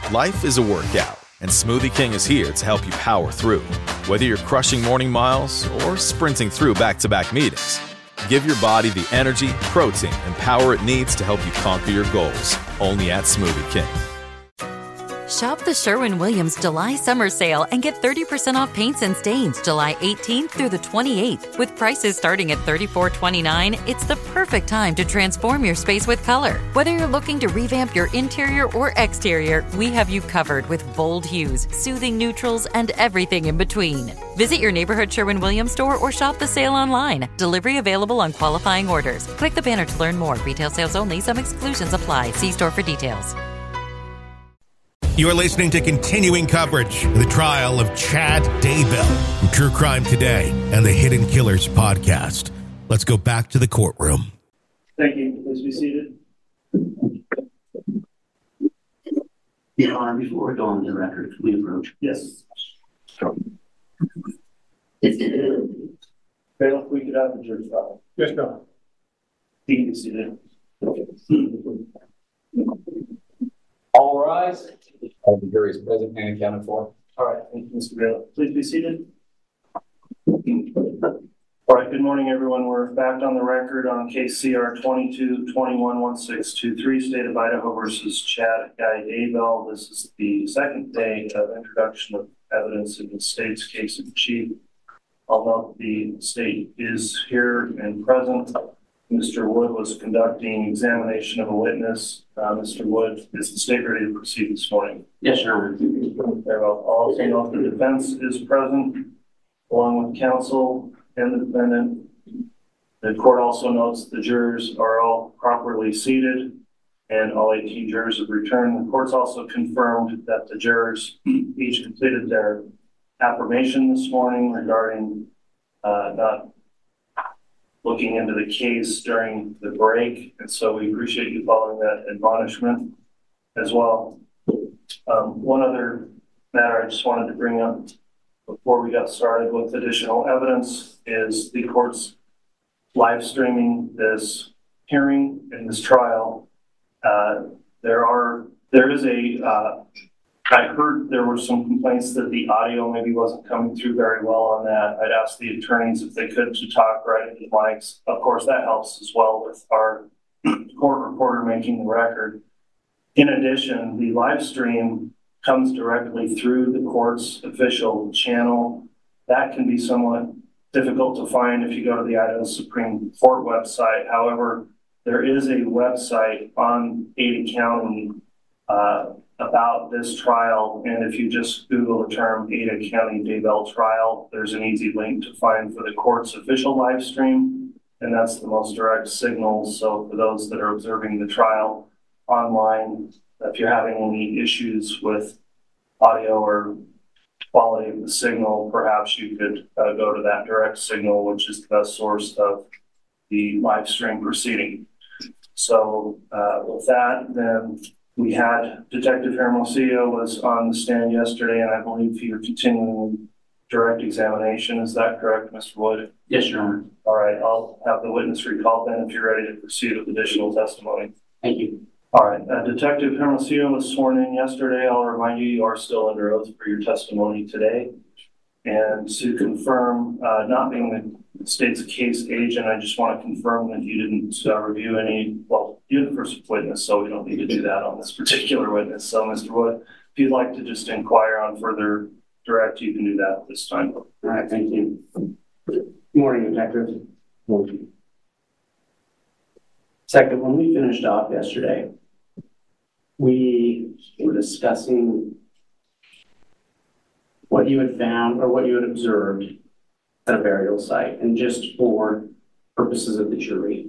Life is a workout, and Smoothie King is here to help you power through. Whether you're crushing morning miles or sprinting through back-to-back meetings, give your body the energy, protein, and power it needs to help you conquer your goals. Only at Smoothie King. Shop the Sherwin-Williams July Summer Sale and get 30% off paints and stains July 18th through the 28th. With prices starting at $34.29, it's the perfect time to transform your space with color. Whether you're looking to revamp your interior or exterior, we have you covered with bold hues, soothing neutrals, and everything in between. Visit your neighborhood Sherwin-Williams store or shop the sale online. Delivery available on qualifying orders. Click the banner to learn more. Retail sales only. Some exclusions apply. See store for details. You're listening to continuing coverage of the trial of Chad Daybell from True Crime Today and the Hidden Killers podcast. Let's go back to the courtroom. Thank you. Please be seated. Your Honor, before we go on the record, can we approach? Yes. Sure. Bailiff, we could have the jury file. Yes, no. You can be seated. All rise. All the jury is present and accounted for. All right, thank you, Mr. Bailiff. Please be seated. All right, good morning, everyone. We're back on the record on case CR 22-21-1623, State of Idaho versus Chad Guy Daybell. This is the second day of introduction of evidence in the state's case in chief. I'll note the state is here and present. Mr. Wood was conducting examination of a witness. Mr. Wood, is the state ready to proceed this morning? Yes, Your Honor. Very well. I'll also note the defense is present, along with counsel and the defendant. The court also notes the jurors are all properly seated and all 18 jurors have returned. The court's also confirmed that the jurors each completed their affirmation this morning regarding not looking into the case during the break. And so we appreciate you following that admonishment as well. One other matter I just wanted to bring up before we got started with additional evidence is the court's live streaming this hearing and this trial. I heard there were some complaints that the audio maybe wasn't coming through very well on that. I'd ask the attorneys if they could to talk right into the mics. Of course, that helps as well with our court reporter making the record. In addition, the live stream comes directly through the court's official channel. That can be somewhat difficult to find if you go to the Idaho Supreme Court website. However, there is a website on Ada County about this trial, and if you just Google the term Ada County Daybell trial, there's an easy link to find for the court's official live stream, and that's the most direct signal. So for those that are observing the trial online, if you're having any issues with audio or quality of the signal, perhaps you could go to that direct signal, which is the best source of the live stream proceeding. So with that, then we had Detective Hermosillo was on the stand yesterday, and I believe you're continuing direct examination. Is that correct, Mr. Wood? Yes, Your Honor. All right, I'll have the witness recalled then if you're ready to proceed with additional testimony. Thank you. All right, Detective Hermosillo was sworn in yesterday. I'll remind you, you are still under oath for your testimony today. And to confirm, not being the state's case agent, I just want to confirm that you didn't review any, well, you're the first witness, so we don't need to do that on this particular witness. So, Mr. Wood, if you'd like to just inquire on further direct, you can do that at this time. All right, thank you. Good morning, Detective. Thank you. Second, when we finished off yesterday, we were discussing what you had found or what you had observed at a burial site, and just for purposes of the jury,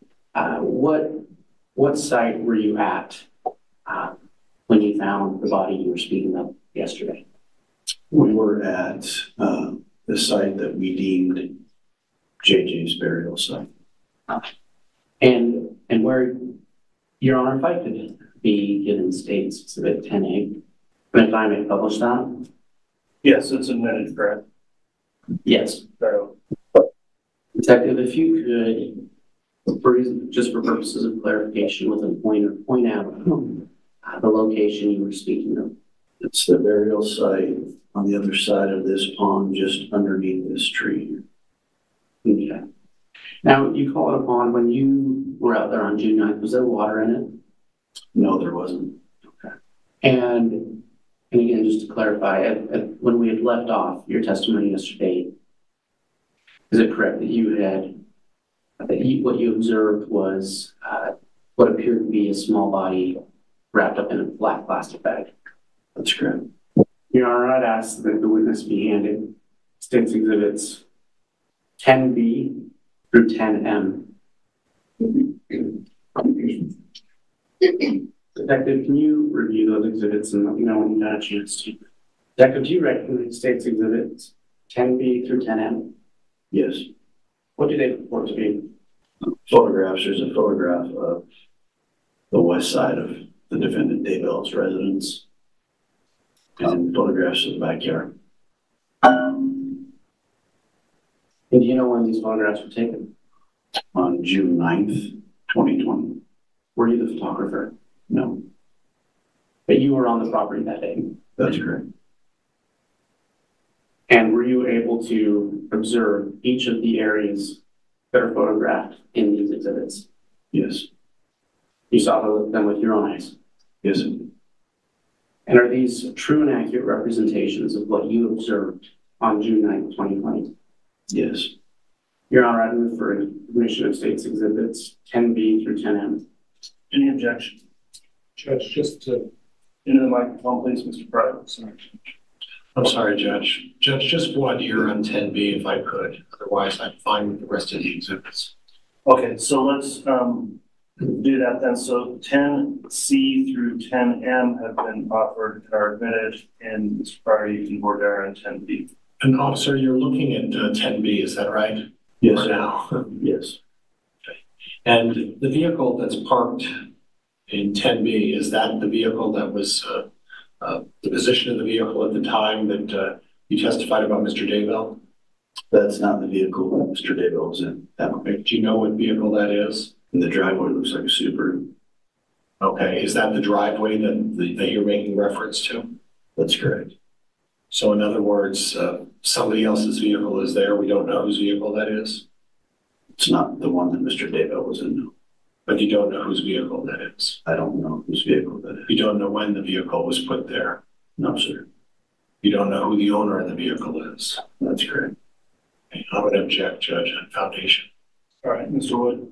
what site were you at when you found the body you were speaking of yesterday? We were at the site that we deemed JJ's burial site. And where, Your Honor, if I could be given state specific 10A, if I may publish that? Yes, it's admitted, correct? Yes. So, Detective, if you could, just for purposes of clarification, with a pointer, point out the location you were speaking of? It's the burial site on the other side of this pond, just underneath this tree. Okay. Now, you call it a pond. When you were out there on June 9th, was there water in it? No, there wasn't. Okay. And again, just to clarify, when we had left off your testimony yesterday, is it correct that what you observed was what appeared to be a small body wrapped up in a black plastic bag? That's correct. Your Honor, I'd ask that the witness be handed State's Exhibits 10B through 10M. Detective, can you review those exhibits and let me know when you got a chance to? Detective, do you recognize State's Exhibits 10B through 10M? Yes. What do they purport to be? Photographs. There's a photograph of the west side of the defendant Daybell's residence, and photographs of the backyard. And do you know when these photographs were taken? On June 9th, 2020. Were you the photographer? No, But you were on the property that day. that's correct. And were you able to observe each of the areas that are photographed in these exhibits? Yes. You saw them with your own eyes. Yes. And are these true and accurate representations of what you observed on June 9th, 2020? Yes. Your Honor, I move for admission of State's Exhibits 10B through 10M. Any objection? Judge, just to, Into the microphone, please, Mr. Pryor. Sorry. I'm sorry, Judge. Judge, just one here on 10B if I could. Otherwise, I'm fine with the rest of the exhibits. Okay, so let's do that then. So 10C through 10M have been offered and are admitted, and Mr. Pryor, you can board there on 10B. And officer, you're looking at 10B, is that right? Yes. For now. Yes. And the vehicle that's parked in 10B, is that the vehicle that was the position of the vehicle at the time that you testified about Mr. Daybell? That's not the vehicle that Mr. Daybell was in. Okay. Do you know what vehicle that is? And the driveway looks like a Subaru. Okay. Is that the driveway that you're making reference to? That's correct. So in other words, somebody else's vehicle is there. We don't know whose vehicle that is. It's not the one that Mr. Daybell was in, no. But you don't know whose vehicle that is. I don't know whose vehicle that is. You don't know when the vehicle was put there. No, sir. You don't know who the owner of the vehicle is. That's correct. Okay, I would object, Judge, on foundation. All right, Mr. Wood.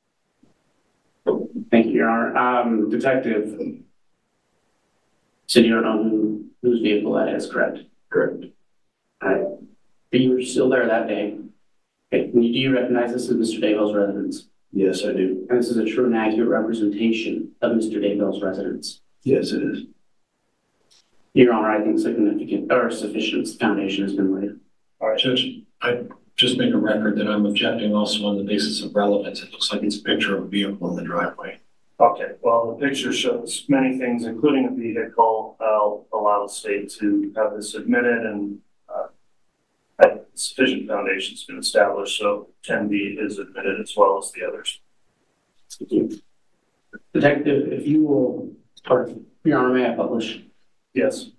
Thank you, Your Honor. Detective, so you don't know whose vehicle that is, correct? Correct. But you were still there that day. Okay. Do you recognize this as Mr. Daybell's residence? Yes, I do. And this is a true and accurate representation of Mr. Daybell's residence? Yes, it is. Your Honor, I think sufficient foundation has been laid. All right, Judge, I just make a record that I'm objecting also on the basis of relevance. It looks like it's a picture of a vehicle in the driveway. okay. Well, the picture shows many things, including a vehicle. I'll allow the state to have this admitted, and sufficient foundation has been established, so 10B is admitted as well as the others. Thank you. Detective, if you will, or Your Honor, may I publish? Yes.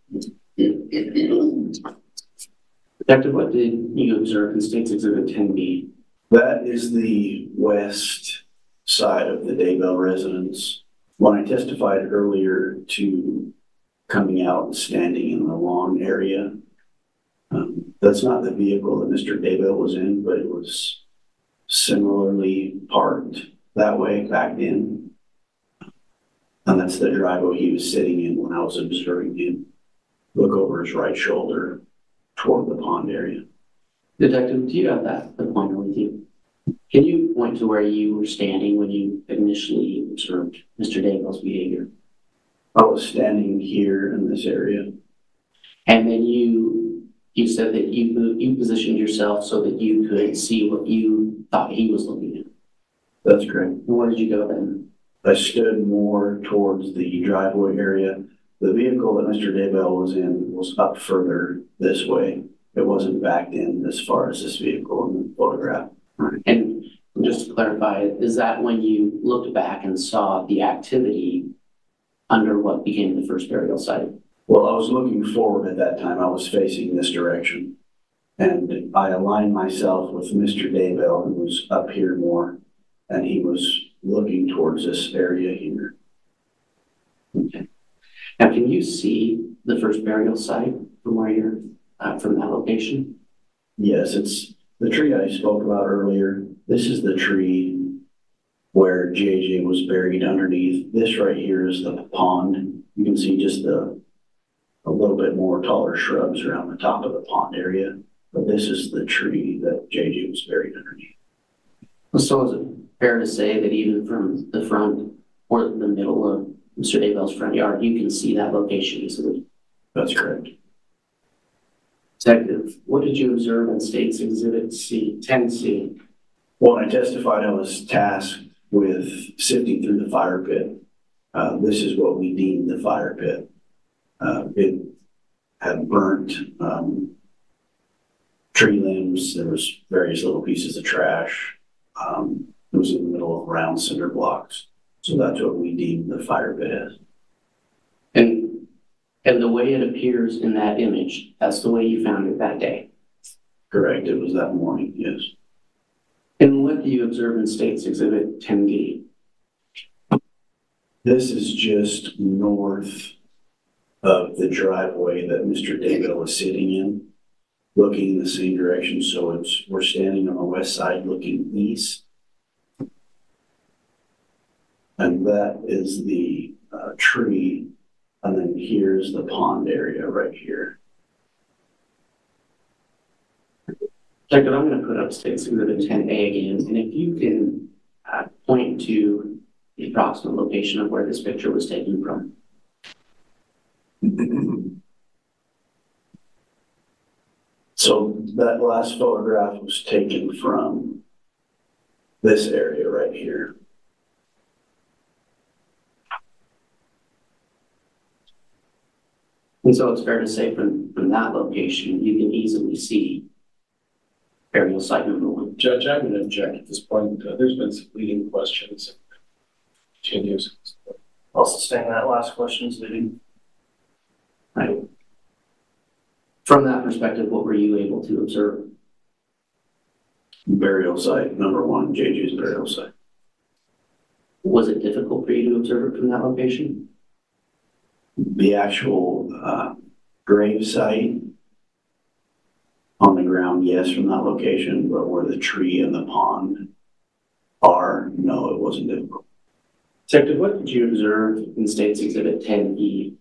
Detective, what did you observe in State's Exhibit 10B? That is the west side of the Daybell residence. When I testified earlier to coming out and standing in the lawn area, that's not the vehicle that Mr. Daybell was in, but it was similarly parked that way, backed in. And that's the driveway he was sitting in when I was observing him look over his right shoulder toward the pond area. Detective, do you have the pointer with you? Can you point to where you were standing when you initially observed Mr. Daybell's behavior? I was standing here in this area. And then you said that you positioned yourself so that you could see what you thought he was looking at. That's correct. And where did you go then? I stood more towards the driveway area. The vehicle that Mr. Daybell was in was up further this way. It wasn't backed in as far as this vehicle in the photograph. And just to clarify, is that when you looked back and saw the activity under what became the first burial site? Well, I was looking forward at that time. I was facing this direction. And I aligned myself with Mr. Daybell, who was up here more, and he was looking towards this area here. Okay. Now, can you see the first burial site from where you're from that location? Yes, it's the tree I spoke about earlier. This is the tree where JJ was buried underneath. This right here is the pond. You can see just a little bit more taller shrubs around the top of the pond area. But this is the tree that JJ was buried underneath. So is it fair to say that even from the front or the middle of Mr. Daybell's front yard, you can see that location easily? That's correct. Detective, what did you observe in State's Exhibit C, 10C? Well, when I testified, I was tasked with sifting through the fire pit. This is what we deemed the fire pit. It had burnt tree limbs. There was various little pieces of trash. It was in the middle of round cinder blocks. So that's what we deemed the fire pit as. And the way it appears in that image, that's the way you found it that day? Correct. It was that morning, yes. And what do you observe in State's Exhibit 10D? This is just north of the driveway that Mr. Daybell was sitting in, looking in the same direction. So we're standing on the west side looking east. And that is the tree. And then here's the pond area right here. Jacob, I'm going to put up State's Exhibit 10A again. And if you can point to the approximate location of where this picture was taken from. So that last photograph was taken from this area right here. And so it's fair to say from that location, you can easily see burial site number 1. Judge, I'm going to object at this point. There's been some leading questions. Continues. I'll sustain that last question's leading. Right. From that perspective, what were you able to observe? Burial site number 1, JJ's burial site. Was it difficult for you to observe it from that location? The actual grave site on the ground, yes, from that location, but where the tree and the pond are, no, it wasn't difficult. Detective, what did you observe in State's Exhibit 10E?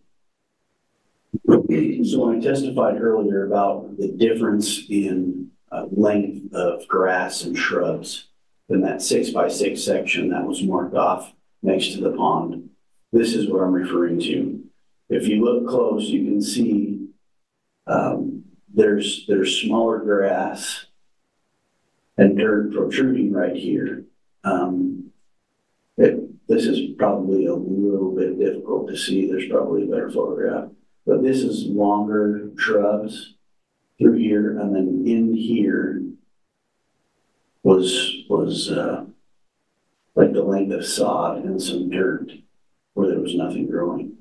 So when I testified earlier about the difference in length of grass and shrubs in that 6x6 section that was marked off next to the pond, this is what I'm referring to. If you look close, you can see there's smaller grass and dirt protruding right here. This is probably a little bit difficult to see. There's probably a better photograph. But this is longer shrubs through here, and then in here was like the length of sod and some dirt where there was nothing growing.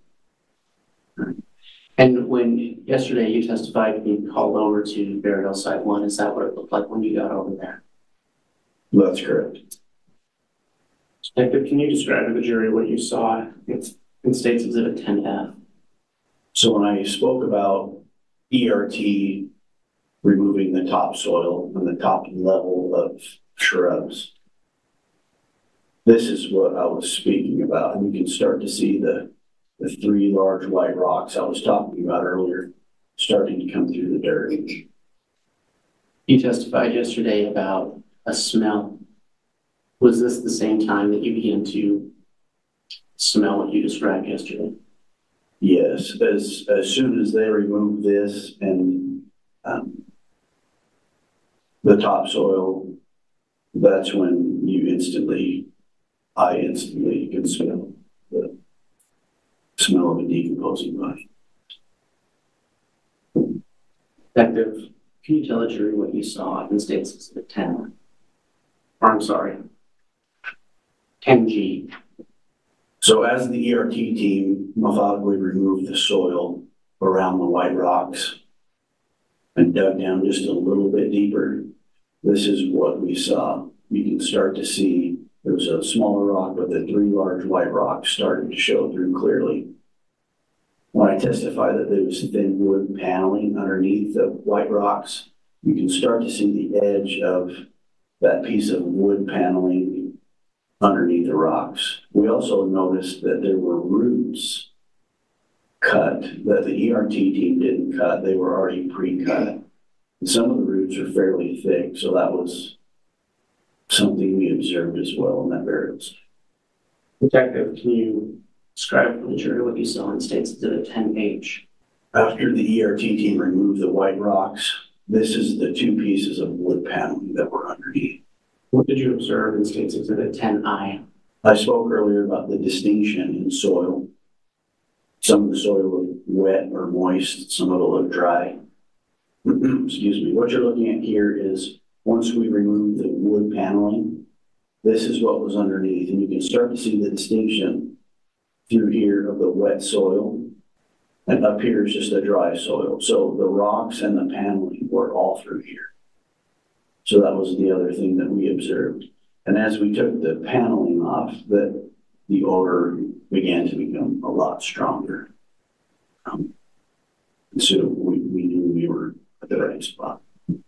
And when yesterday you testified being called over to burial site 1, is that what it looked like when you got over there? That's correct. Detective, can you describe to the jury what you saw in State's Exhibit 10F? So when I spoke about ERT removing the topsoil and the top level of shrubs, this is what I was speaking about. And you can start to see the 3 large white rocks I was talking about earlier starting to come through the dirt. You testified yesterday about a smell. Was this the same time that you began to smell what you described yesterday? Yes, as soon as they removed this and the topsoil, that's when I instantly could smell the smell of a decomposing body. Detective, can you tell the jury what you saw in State's Exhibit 10G? So as the ERT team methodically removed the soil around the white rocks and dug down just a little bit deeper, this is what we saw. You can start to see there was a smaller rock, but the three large white rocks started to show through clearly. When I testify that there was thin wood paneling underneath the white rocks, you can start to see the edge of that piece of wood paneling underneath the rocks. We also noticed that there were roots cut that the ERT team didn't cut. They were already pre-cut. And some of the roots are fairly thick, so that was something we observed as well in that burial site. Detective, can you describe for the jury what you saw in States Exhibit 10H? After the ERT team removed the white rocks, this is the two pieces of wood paneling that were underneath. What did you observe in States Exhibit 10I? I spoke earlier about the distinction in soil. Some of the soil looked wet or moist, some of it looked dry. Excuse me. What you're looking at here is once we remove the wood paneling, this is what was underneath, and you can start to see the distinction through here of the wet soil, and up here is just the dry soil. So the rocks and the paneling were all through here. So that was the other thing that we observed. And as we took the paneling off, the odor began to become a lot stronger. And so we knew we were at the right spot.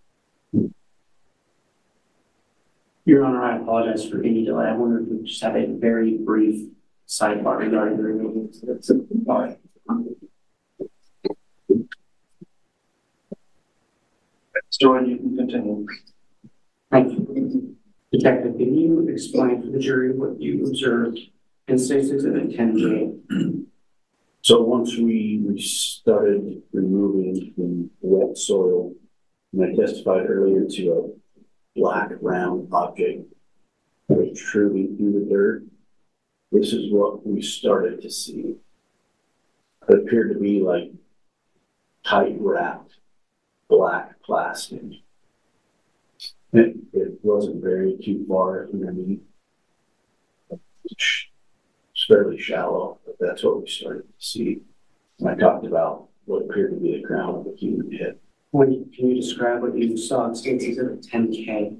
Your Honor, I apologize for any delay. I wonder if we could just have a very brief sidebar regarding the removal. All right. Stuart, you can continue. Thank you. Detective, can you explain for the jury what you observed in States Exhibit 10J? So once we started removing the wet soil, and I testified earlier to a black round object protruding through the dirt, this is what we started to see. It appeared to be like tight wrapped black plastic. It wasn't very too far underneath. It's fairly shallow, but that's what we started to see. And I talked about what appeared to be the crown of a human head. Can you describe what you saw in States Exhibit 10K?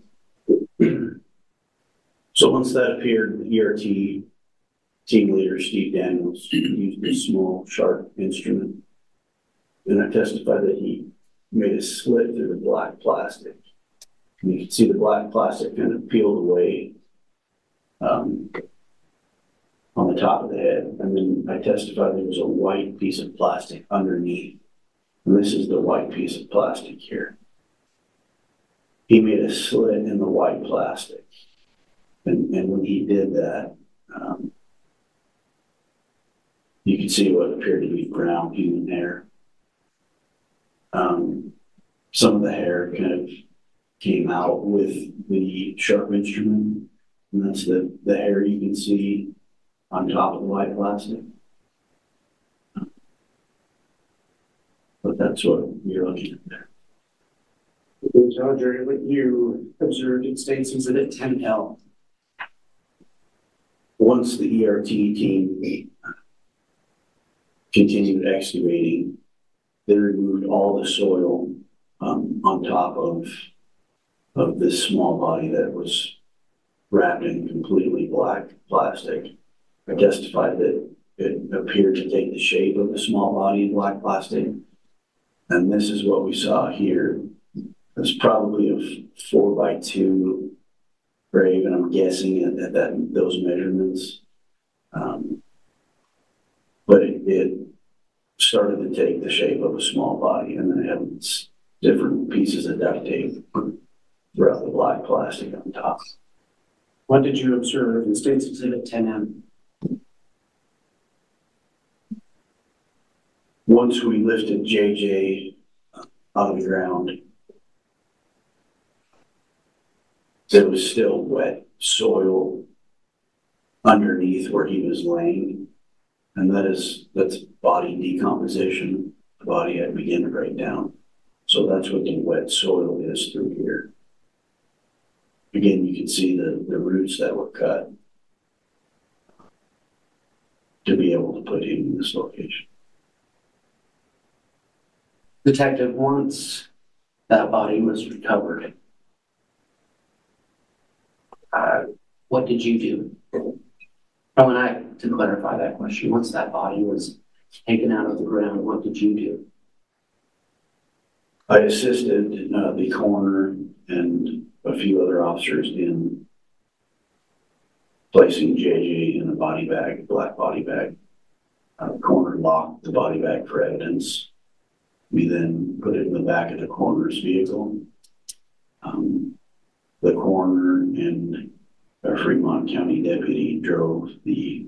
So once that appeared, the ERT team leader, Steve Daniels, used a small, sharp instrument. And I testified that he made a slit through the black plastic. And you can see the black plastic kind of peeled away on the top of the head. And then I testified there was a white piece of plastic underneath. And this is the white piece of plastic here. He made a slit in the white plastic. And when he did that, you could see what appeared to be brown human hair. Some of the hair kind of came out with the sharp instrument, and that's the hair you can see on top of the white plastic. But that's what you're looking at there. Tell jury what you observed in States Exhibit 10L. Once the ERT team continued excavating, they removed all the soil on top of this small body that was wrapped in completely black plastic. I testified that it appeared to take the shape of the small body in black plastic. And this is what we saw here. It's probably a 4x2 grave, and I'm guessing at those measurements. But it started to take the shape of a small body, and then it had different pieces of duct tape throughout the black plastic on top. What did you observe in States Exhibit 10M? Once we lifted JJ out of the ground, there was still wet soil underneath where he was laying. And that's body decomposition. The body had begun to break down. So that's what the wet soil is through here. Again, you can see the roots that were cut. to be able to put him in this location. Detective, once that body was recovered, what did you do? To clarify that question, once that body was taken out of the ground, what did you do? I assisted the coroner and a few other officers in placing JJ in a body bag, a black body bag. The coroner locked the body bag for evidence. We then put it in the back of the coroner's vehicle. The coroner and a Fremont County deputy drove the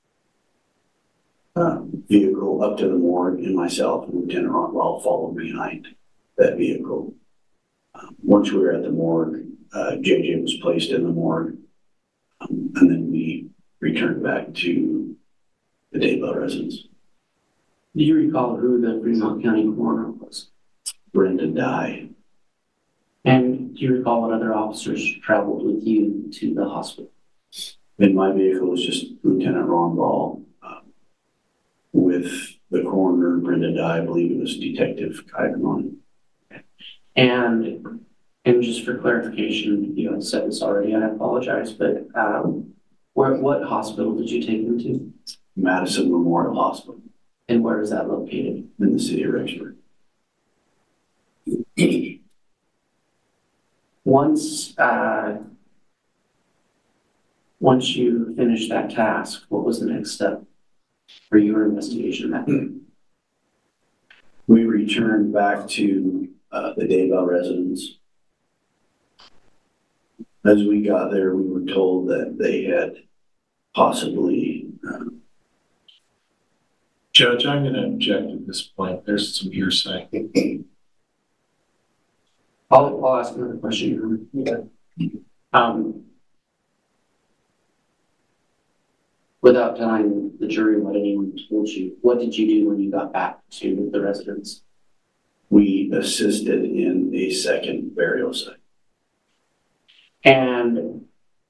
vehicle up to the morgue, and myself and Lieutenant Rockwell followed behind that vehicle. Once we were at the morgue, JJ was placed in the morgue, and then we returned back to the Daybell residence. Do you recall who the Fremont County coroner was? Brenda Dye. And do you recall what other officers traveled with you to the hospital? In my vehicle was just Lieutenant Ron Ball. With the coroner, Brenda Dye, I believe it was Detective Kaiderman. And just for clarification, you had said this already, and I apologize, but what hospital did you take them to? Madison Memorial Hospital. And where is that located? In the city of Rexburg. Once you finished that task, what was the next step for your investigation? We returned back to the Daybell residence. As we got there, we were told that they had possibly... Judge, I'm going to object at this point. There's some hearsay. I'll ask another question. Without telling the jury what anyone told you, what did you do when you got back to the residence? We assisted in a second burial site. And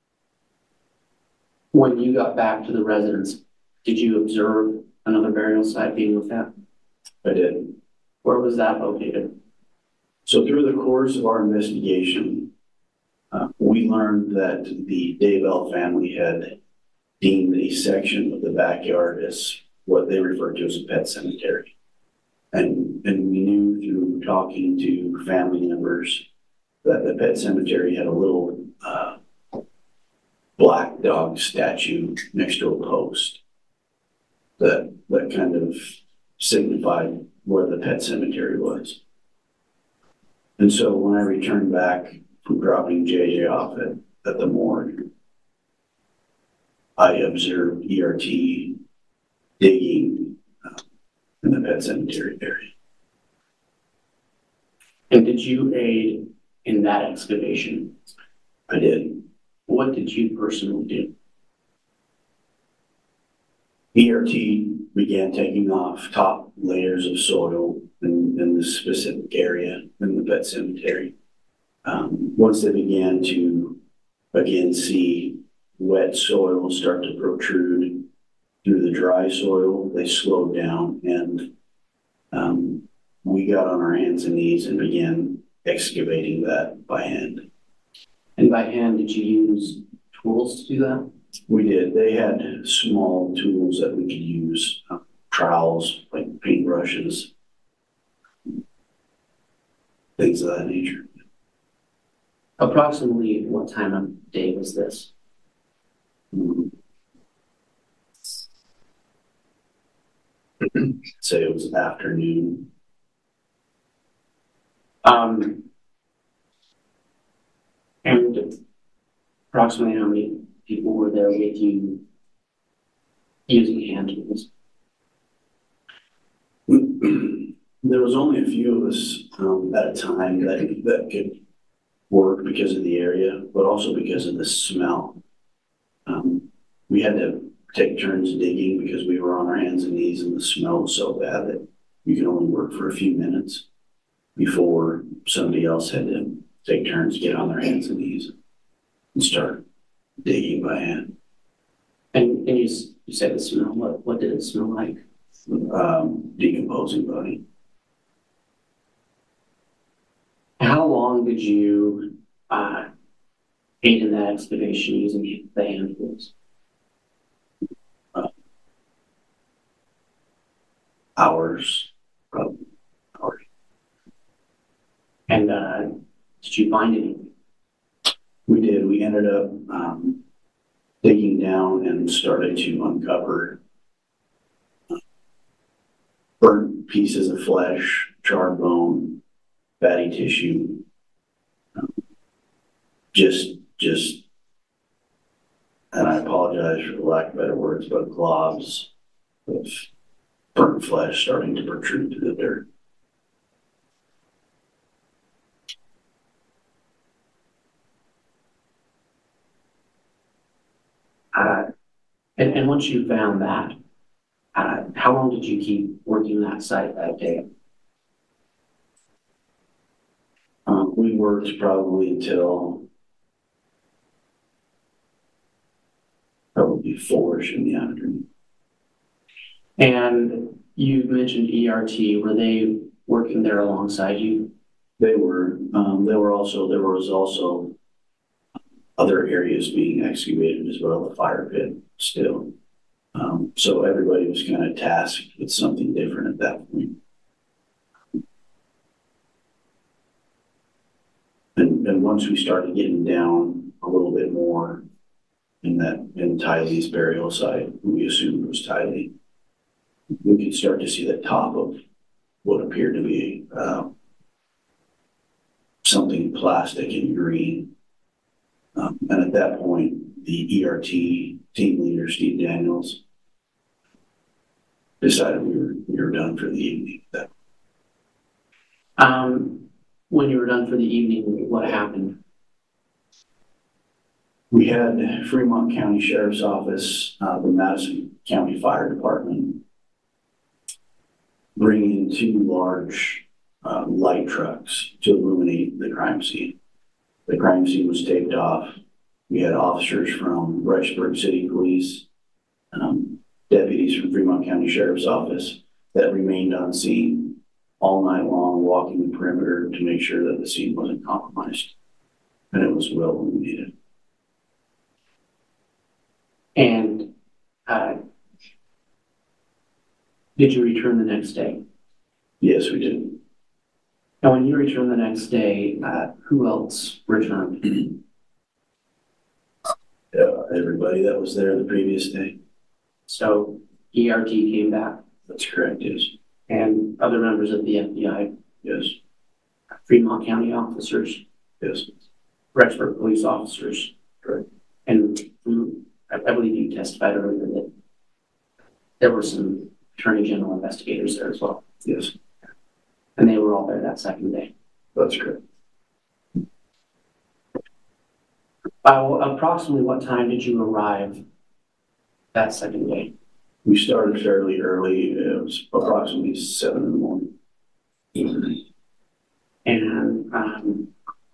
when you got back to the residence, did you observe another burial site being looked at? I did. Where was that located? So through the course of our investigation, we learned that the Daybell family had deemed a section of the backyard as what they referred to as a pet cemetery. And we knew through talking to family members that the pet cemetery had a little black dog statue next to a post that kind of signified where the pet cemetery was. And so when I returned back from dropping JJ off at the morgue, I observed ERT digging in the pet cemetery area. And did you aid in that excavation? I did. What did you personally do? ERT began taking off top layers of soil in this specific area in the pet cemetery. Once they began to again see wet soil start to protrude through the dry soil, they slowed down, and we got on our hands and knees and began excavating that by hand. And by hand, did you use tools to do that? We did. They had small tools that we could use, trowels, like paintbrushes, things of that nature. Approximately what time of day was this? Say it was afternoon. And approximately how many people were there with you using hand tools? There was only a few of us at a time that could work because of the area, but also because of the smell. We had to take turns digging because we were on our hands and knees, and the smell was so bad that you could only work for a few minutes before somebody else had to take turns, get on their hands and knees, and start digging by hand. And And you said the smell. What did it smell like? Decomposing body. How long did you aid in that excavation using the hand tools? Hours, probably hours. And did you find anything? We did. We ended up digging down and started to uncover burnt pieces of flesh, charred bone, fatty tissue, just, and I apologize for the lack of better words, but globs of burnt flesh starting to protrude through the dirt. And once you found that, how long did you keep working that site that day? We worked probably until probably 4-ish in the afternoon. And you mentioned ERT. Were they working there alongside you? They were. There was also other areas being excavated as well, the fire pit still. So everybody was kind of tasked with something different at that point. And once we started getting down a little bit more in Tylee's burial site, we assumed it was Tylee, we could start to see the top of what appeared to be something plastic and green. And at that point, the ERT team leader, Steve Daniels, decided we were done for the evening. When you were done for the evening, what happened? We had Fremont County Sheriff's Office, the Madison County Fire Department, bring in 2 large light trucks to illuminate the crime scene. The crime scene was taped off. We had officers from Rexburg City Police, deputies from Fremont County Sheriff's Office that remained on scene all night long, walking the perimeter to make sure that the scene wasn't compromised. And it was well illuminated. And did you return the next day? Yes, we did. And when you returned the next day, who else returned? Everybody that was there the previous day. So ERT came back? That's correct, yes. And other members of the FBI? Yes. Fremont County officers? Yes. Rexburg police officers? Correct. And I believe you testified earlier that there were some Attorney General investigators there as well? Yes. And they were all there that second day? That's correct. Approximately what time did you arrive that second day? We started fairly early. It was approximately 7 in the morning. And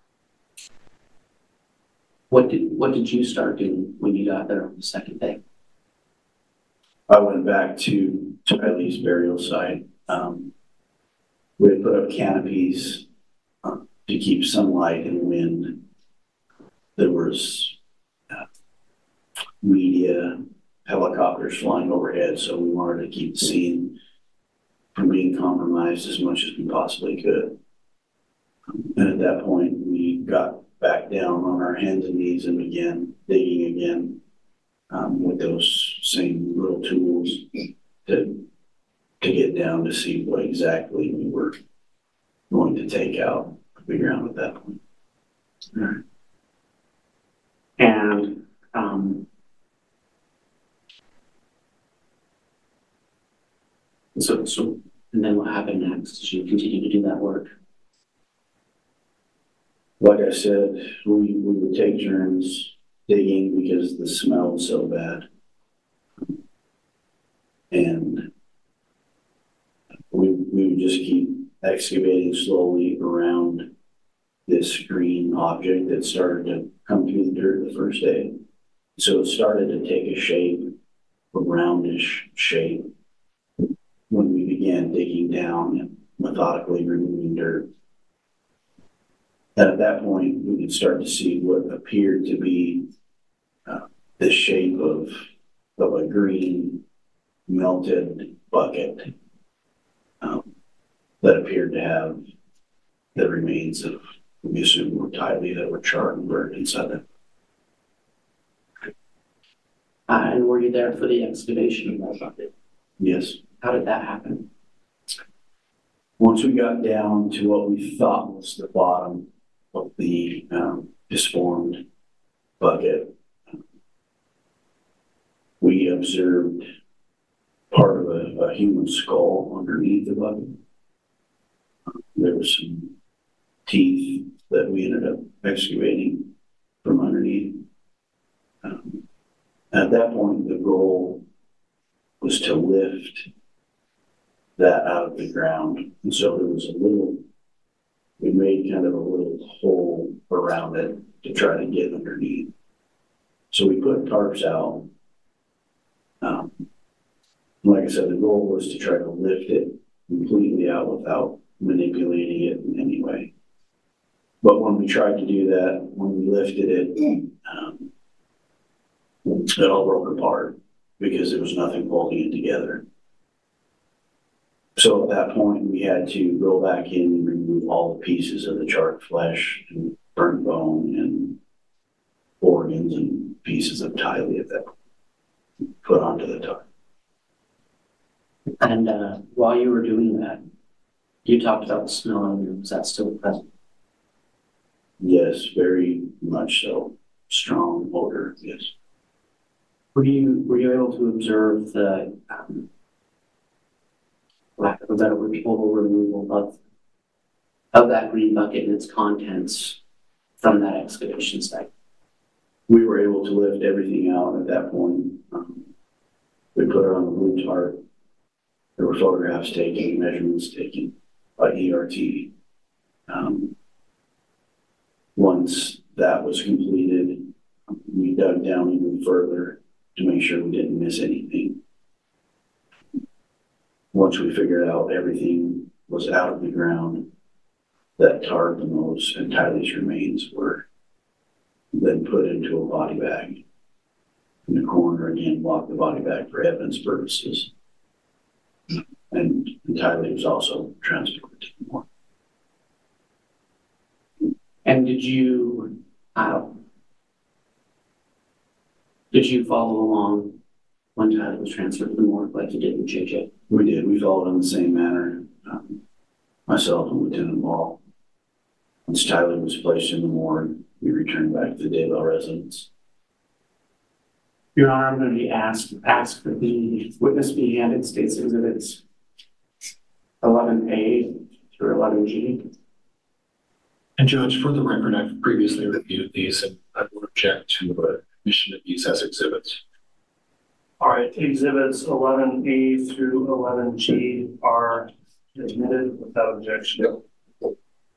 what did you start doing when you got there on the second day? I went back to Tylee's burial site. We had put up canopies to keep sunlight and wind. There was media, helicopters flying overhead, so we wanted to keep the scene from being compromised as much as we possibly could. And at that point, we got back down on our hands and knees and began digging again with those same little tools to get down to see what exactly we were going to take out of the ground at that point. All right. And so and then what happened next? Did you continue to do that work? Like I said, we would take turns digging because the smell was so bad. And we would just keep excavating slowly around this green object that started to come through the dirt the first day. So it started to take a shape roundish shape when we began digging down and methodically removing dirt. And at that point, we could start to see what appeared to be the shape of a green melted bucket that appeared to have the remains of, we assume, were tightly that were charred and burned inside it. And were you there for the excavation of that bucket? Yes. How did that happen? Once we got down to what we thought was the bottom of the disformed bucket, we observed part of a human skull underneath the bucket. There were some teeth that we ended up excavating from underneath. At that point, the goal was to lift that out of the ground. And so there was we made kind of a little hole around it to try to get underneath. So we put tarps out. Like I said, the goal was to try to lift it completely out without manipulating it in any way. But when we tried to do that, when we lifted it, it all broke apart because there was nothing holding it together. So at that point, we had to go back in and remove all the pieces of the charred flesh and burnt bone and organs and pieces of tilea that put onto the tarp. And while you were doing that, you talked about the smell in there. Was that still present? Yes, very much so. Strong odor, yes. Were you able to observe the lack of a better word, total removal of that green bucket and its contents from that excavation site? We were able to lift everything out at that point. We put it on the blue tarp. There were photographs taken, measurements taken by ERT. Once that was completed, we dug down even further to make sure we didn't miss anything. Once we figured out everything was out of the ground, that tarp and those and Tylee's remains were then put into a body bag. In the coroner again blocked the body bag for evidence purposes. And Tylee was also transported to the morgue. And did you follow along when Tylee was transferred to the morgue like you did with JJ? We did. We followed in the same manner. Myself and Lieutenant Ball. Once Tylee was placed in the morgue, we returned back to the Daybell residence. Your Honor, I'm going to be asked that the witness be handed State's Exhibits 11A through 11G. And Judge, for the record, I've previously reviewed these and I would object to admission of these as exhibits. All right, exhibits 11A through 11G are admitted without objection. Yep.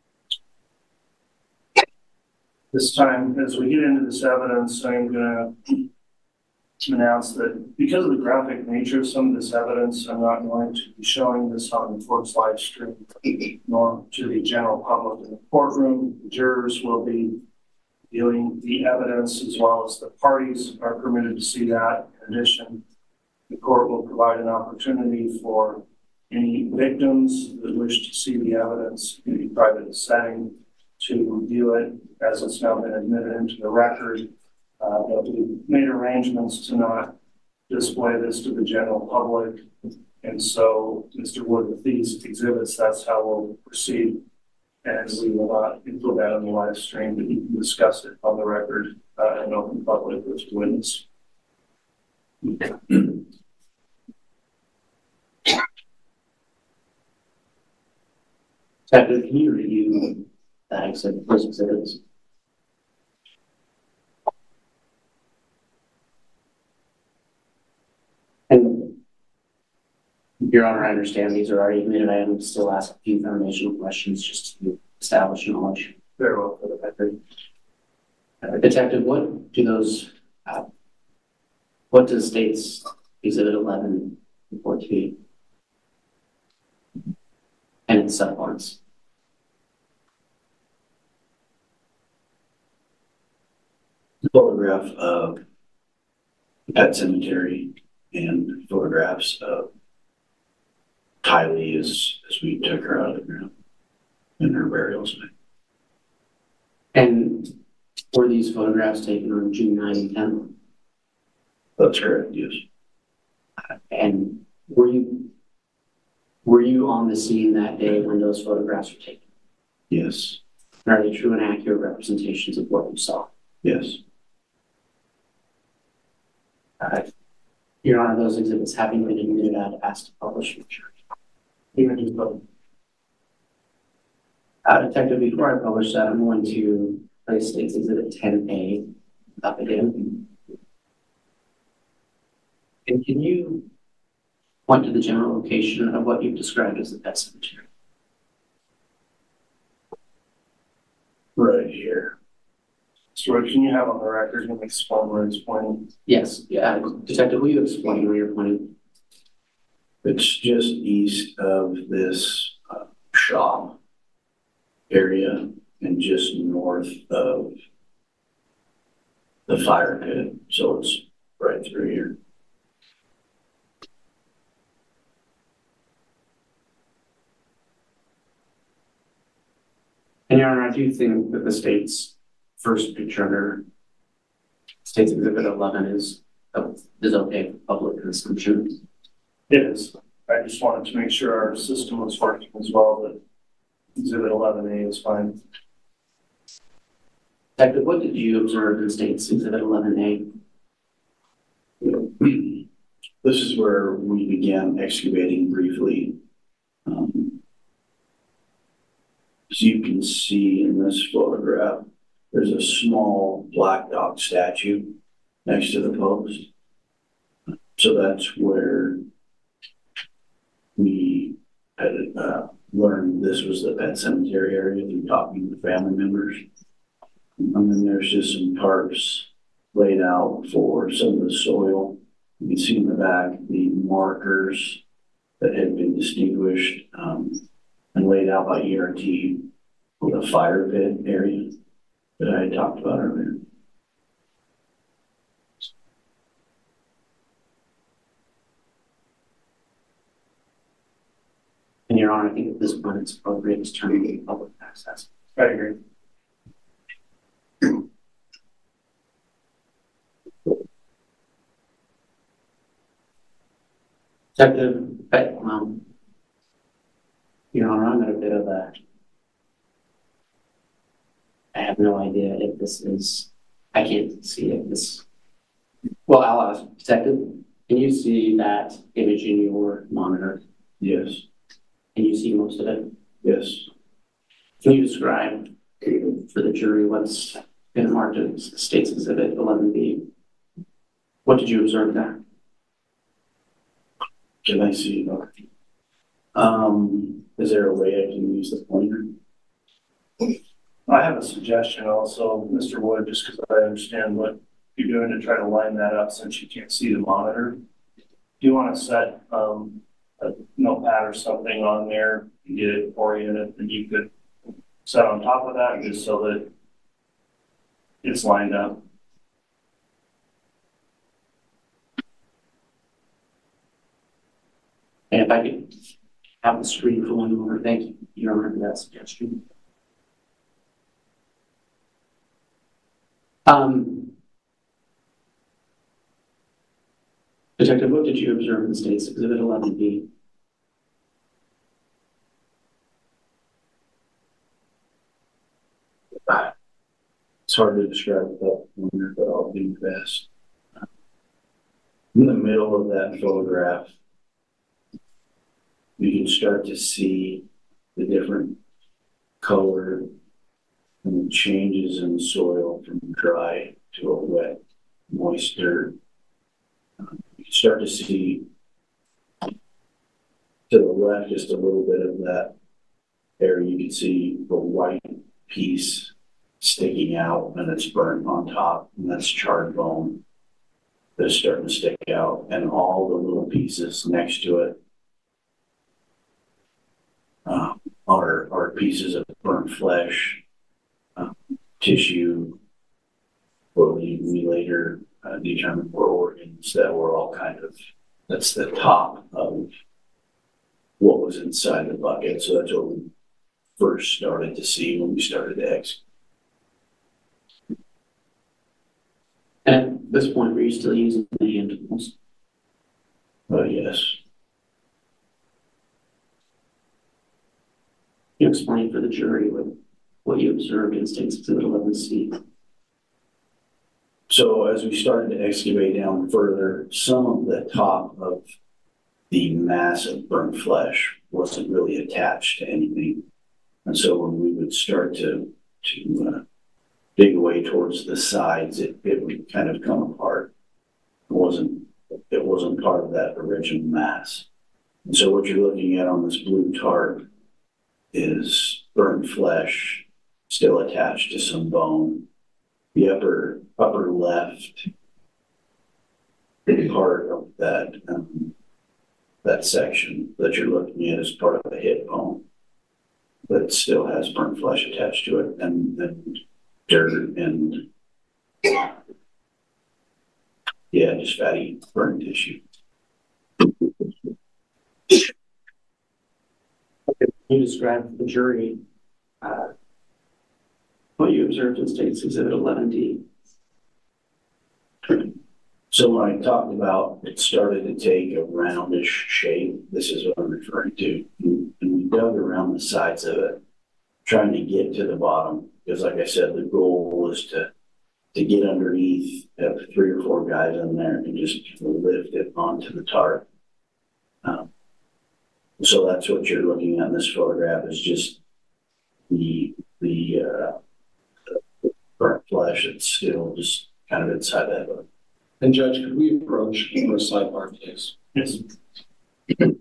This time, as we get into this evidence, I'm going to announce that because of the graphic nature of some of this evidence, I'm not going to be showing this on the court's live stream, nor to the general public in the courtroom. The jurors will be viewing the evidence as well as the parties are permitted to see that. In addition, the court will provide an opportunity for any victims that wish to see the evidence in a private setting to review it as it's now been admitted into the record. But we made arrangements to not display this to the general public. And so, Mr. Wood, with these exhibits, that's how we'll proceed. And we will not include that on the live stream, but you can discuss it on the record in open public with the witness. Captain, can you review that exhibit, those exhibits? And Your Honor, I understand these are already admitted. I am still ask a few foundational questions just to establish knowledge. Very well. For the record. Detective, what does State's Exhibit 11 and 14 and its subparts. Photograph of Pet Cemetery and photographs of Tylee as we took her out of the ground in her burial site. And were these photographs taken on June 9 and 10? That's correct, yes. And were you on the scene that day when those photographs were taken? Yes. Are they true and accurate representations of what you saw? Yes. Your Honor, those exhibits having been admitted, I'd ask to publish. Detective, before I publish that, I'm going to place State's Exhibit 10A up again. And can you point to the general location of what you've described as the pet cemetery? Right here. So can you have on the record and explain where it's pointing? Yes. Yeah. Detective, will you explain where you're pointing? It's just east of this shop area and just north of the fire pit. So it's right through here. And Your Honor, I do think that the state's first picture under State's Exhibit 11 is okay for public consumption. It is. I just wanted to make sure our system was working as well, that Exhibit 11A is fine. Detective, what did you observe in State's Exhibit 11A? This is where we began excavating briefly. As you can see in this photograph, there's a small black dog statue next to the post. So that's where we had learned this was the pet cemetery area through talking to family members. And then there's just some tarps laid out for some of the soil. You can see in the back the markers that had been distinguished and laid out by ERT for the fire pit area that I had talked about earlier. And Your Honor, I think at this point it's appropriate to turn to public access. I agree. Detective, Your Honor, I'm at a bit of a, I have no idea if this is, I can't see if this, well, I'll ask, Detective, can you see that image in your monitor? Yes. Can you see most of it? Yes. Can you describe for the jury what's been marked as State's Exhibit 11B? What did you observe there? Can I see? Okay. Is there a way I can use the pointer? I have a suggestion also, Mr. Wood, just because I understand what you're doing to try to line that up since you can't see the monitor. Do you want to set a notepad or something on there and get it oriented, and you could set on top of that just so that it's lined up? And if I could have the screen for 1 moment, thank you. You remember that suggestion? Detective, what did you observe in State's Exhibit 11B? It's hard to describe without the pointer, but I'll do my best. In the middle of that photograph, you can start to see the different color and the changes in the soil from dry to a wet, moist dirt. You can start to see to the left just a little bit of that area. You can see the white piece sticking out and it's burnt on top, and that's charred bone. that is starting to stick out, and all the little pieces next to it are pieces of burnt flesh, tissue. What we later determined were organs that were all that's the top of what was inside the bucket. So that's what we first started to see when we started to excavate. At this point, were you still using the hand tools? Yes. You explained for the jury what you observed in State's Exhibit 11C. So as we started to excavate down further, some of the top of the mass of burnt flesh wasn't really attached to anything. And so when we would start to dig away towards the sides, it would kind of come apart. It wasn't part of that original mass. And so what you're looking at on this blue tarp is burnt flesh still attached to some bone. The upper left part of that section that you're looking at is part of the hip bone that still has burnt flesh attached to it, and then dirt and just fatty burnt tissue. You described for the jury what you observed in State's Exhibit 11D. So when I talked about it started to take a roundish shape, this is what I'm referring to. And we dug around the sides of it, trying to get to the bottom. Because like I said, the goal was to get underneath, have 3 or 4 guys in there and just lift it onto the tarp. So that's what you're looking at in this photograph, is just the burnt flesh that's still just kind of inside that book. And Judge, could we approach for a sidebar, please? Yes. And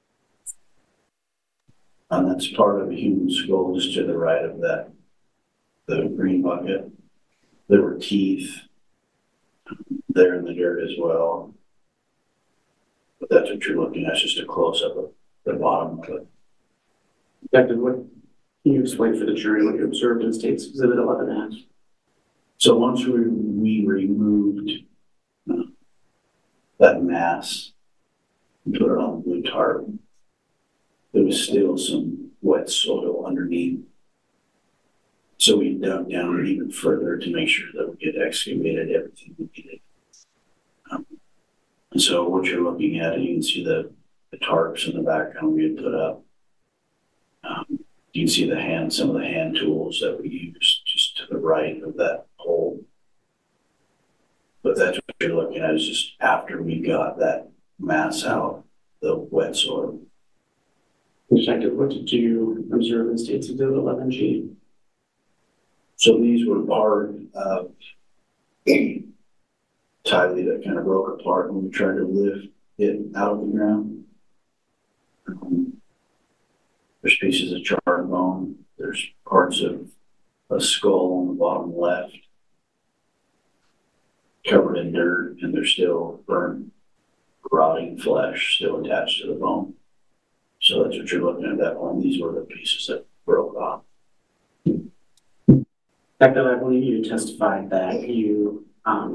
that's part of a human skull just to the right of that, the green bucket. There were teeth there in the dirt as well. But that's what you're looking at, just a close-up of the bottom of it. Detective, what can you explain for the jury what you observed in State's Exhibit 11F? So once we removed that mass and put it on the blue tarp, there was still some wet soil underneath. So we dug down even further to make sure that we had excavated everything we needed. And so what you're looking at, you can see the tarps in the background we had put up. You can see some of the hand tools that we used just to the right of that hole. But that's what you're looking at, is just after we got that mass out, the wet soil. Detective, what did you observe in State's Exhibit 11G? So these were part of a tile that kind of broke apart when we tried to lift it out of the ground. There's pieces of charred bone. There's parts of a skull on the bottom left, covered in dirt, and there's still burnt, rotting flesh still attached to the bone. So that's what you're looking at that point. These were the pieces that broke off. Detective, I believe you testified that you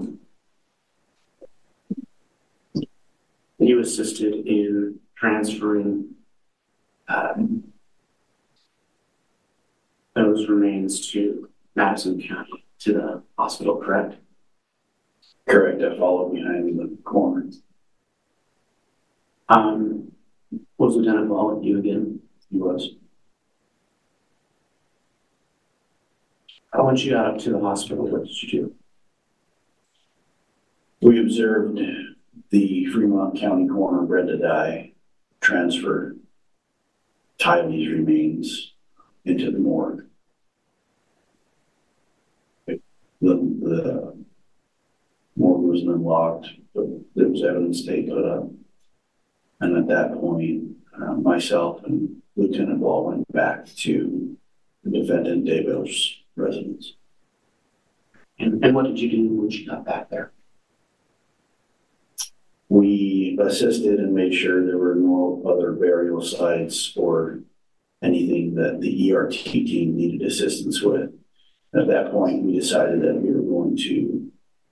assisted in transferring those remains to Madison County, to the hospital, correct? Correct. I followed behind the corner. Was Lieutenant Ball with you again? He was. Once you got up to the hospital, what did you do? We observed the Fremont County coroner, Brenda Dye, transfer Tylee's remains into the morgue. The morgue was unlocked, but there was evidence they put up. And at that point, myself and Lieutenant Ball went back to the defendant Daybell's residence. And what did you do once you got back there? We assisted and made sure there were no other burial sites or anything that the ERT team needed assistance with. At that point, we decided that we were going to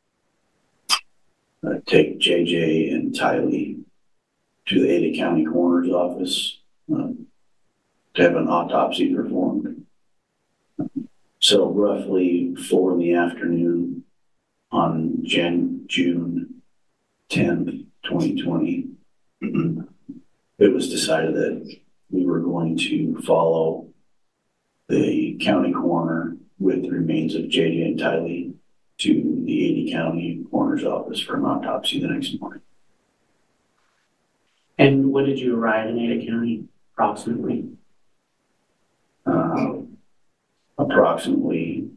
take JJ and Tylee to the Ada County Coroner's Office to have an autopsy performed. So roughly 4 in the afternoon on June 10th, 2020, it was decided that we were going to follow the county coroner with the remains of JJ and Tylee to the Ada County Coroner's Office for an autopsy the next morning. And when did you arrive in Ada County, approximately? Approximately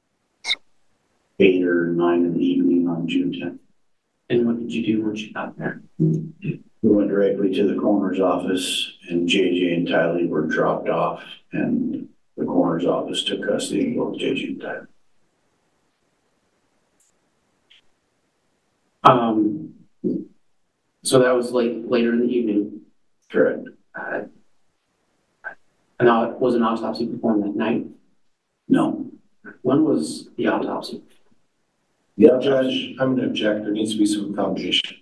8 or 9 in the evening on June 10th. And what did you do once you got there? We went directly to the coroner's office, and JJ and Tylee were dropped off, and the coroner's office took custody of both JJ and Tylee. So that was later in the evening. Correct. And was an autopsy performed that night? No. When was the autopsy? The Judge, I'm going to object. There needs to be some foundation.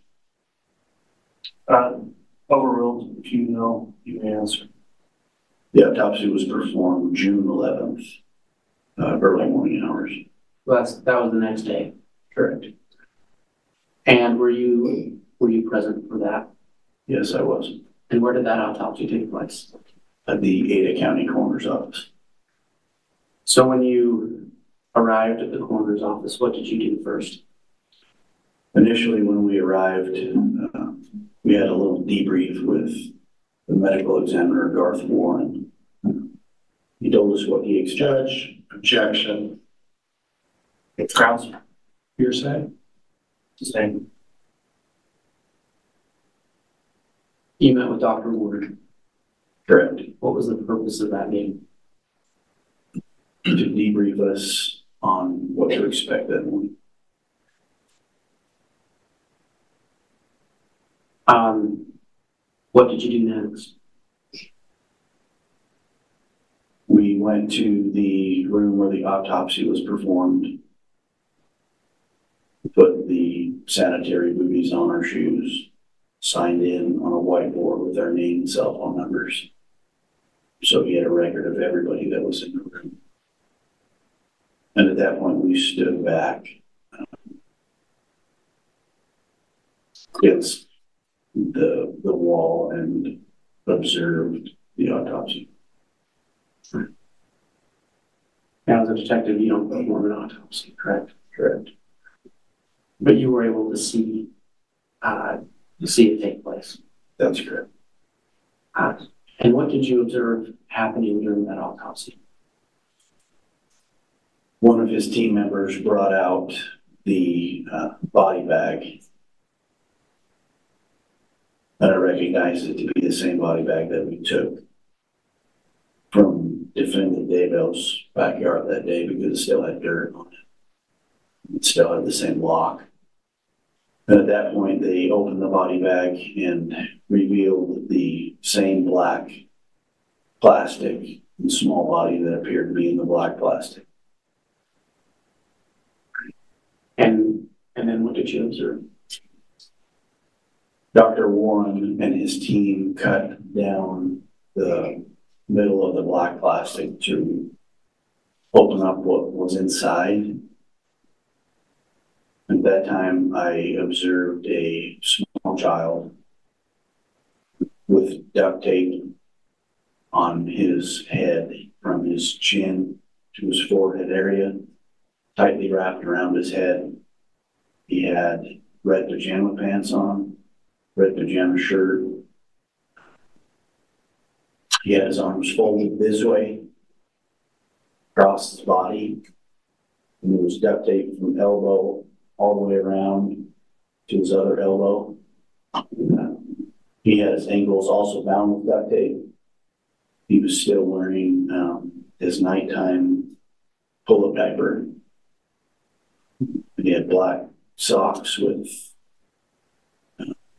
Overruled. If you know, you may answer. The autopsy was performed June 11th, early morning hours. Well, that was the next day. Correct. And were you present for that? Yes, I was. And where did that autopsy take place? At the Ada County Coroner's Office. So when you arrived at the coroner's office, what did you do first? Initially, when we arrived, we had a little debrief with the medical examiner, Garth Warren. He told us what he expected. Judge, objection. Grounds. Hearsay. Same. You met with Dr. Ward. Correct. What was the purpose of that meeting? To debrief us on what to expect that morning. What did you do next? We went to the room where the autopsy was performed, put the sanitary booties on our shoes, signed in on a whiteboard with our name and cell phone numbers. So we had a record of everybody that was in the room. And at that point, we stood back against the wall and observed the autopsy. Now, as a detective, you don't perform an autopsy, correct? Correct. But you were able to see it take place. That's correct. And what did you observe happening during that autopsy? One of his team members brought out the body bag, and I recognized it to be the same body bag that we took from defendant Daybell's backyard that day because it still had dirt on it. It still had the same lock. And at that point, they opened the body bag and revealed the same black plastic and small body that appeared to be in the black plastic. And then what did you observe? Dr. Warren and his team cut down the middle of the black plastic to open up what was inside. At that time, I observed a small child with duct tape on his head from his chin to his forehead area, tightly wrapped around his head. He had red pajama pants on, red pajama shirt. He had his arms folded this way across his body, and there was duct tape from elbow all the way around to his other elbow. He had his ankles also bound with duct tape. He was still wearing his nighttime pull-up diaper. He had black socks with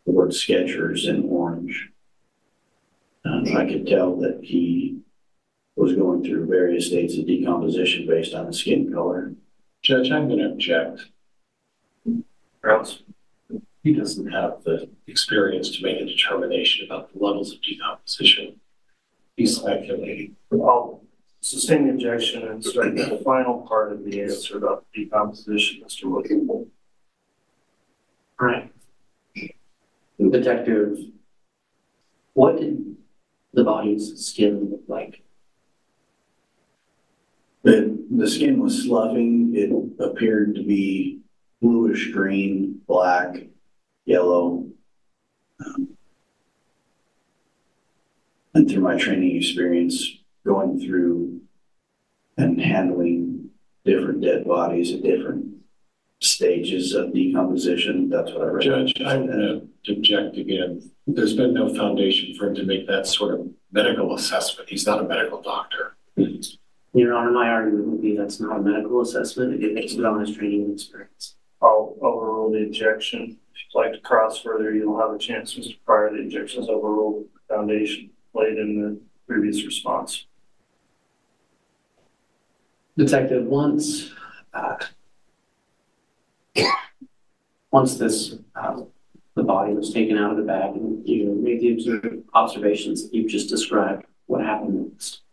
the word Skechers in orange. I could tell that he was going through various states of decomposition based on the skin color. Judge, I'm going to object. Grounds. He doesn't have the experience to make a determination about the levels of decomposition. He's speculating. I'll sustain the objection and strike the final part of the answer about decomposition, Mr. Williams. All right. Detective, what did the body's skin look like? The skin was sloughing. It appeared to be bluish green, black, yellow. And through my training experience, going through and handling different dead bodies at different stages of decomposition, that's what I read. Judge, I'm going to object again. There's been no foundation for him to make that sort of medical assessment. He's not a medical doctor. Your Honor, my argument would be that's not a medical assessment. It makes it on his training experience. I'll overrule the objection. If you'd like to cross further, you'll have a chance, Mr. Pryor. The objection is overruled. The foundation laid in the previous response. Detective, once this the body was taken out of the bag and you made the observations that you've just described, what happened next?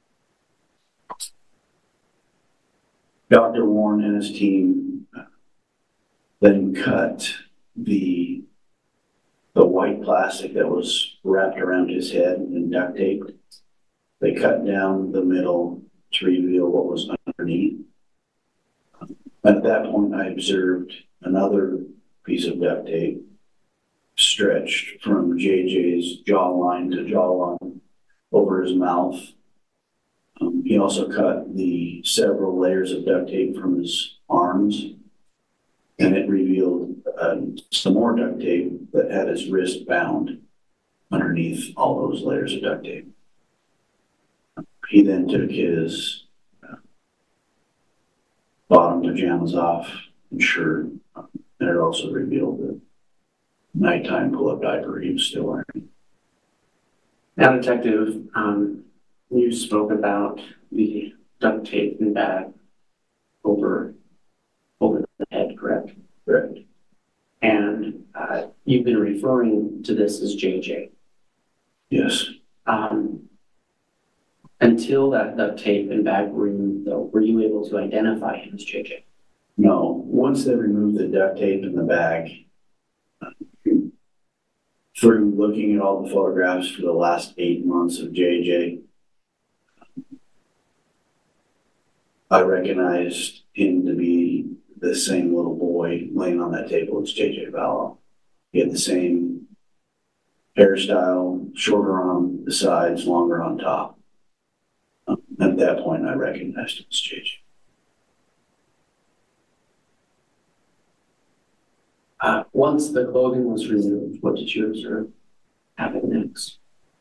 Dr. Warren and his team then cut the white plastic that was wrapped around his head and duct taped. They cut down the middle to reveal what was underneath. At that point, I observed another piece of duct tape stretched from JJ's jawline to jawline over his mouth. He also cut the several layers of duct tape from his arms, and it revealed some more duct tape that had his wrist bound underneath all those layers of duct tape. He then took his bottom pajamas off and shirt, and it also revealed the nighttime pull-up diaper he was still wearing. Now, Detective, you spoke about the duct tape and bag over the head, correct? Correct. And you've been referring to this as JJ. Yes. Until that duct tape and bag were removed, though, were you able to identify him as JJ? No. Once they removed the duct tape in the bag, through looking at all the photographs for the last 8 months of JJ, I recognized him to be the same little boy laying on that table as JJ Vallow. He had the same hairstyle, shorter on the sides, longer on top. At that point, I recognized him as JJ. Once the clothing was removed, what did you observe happen next?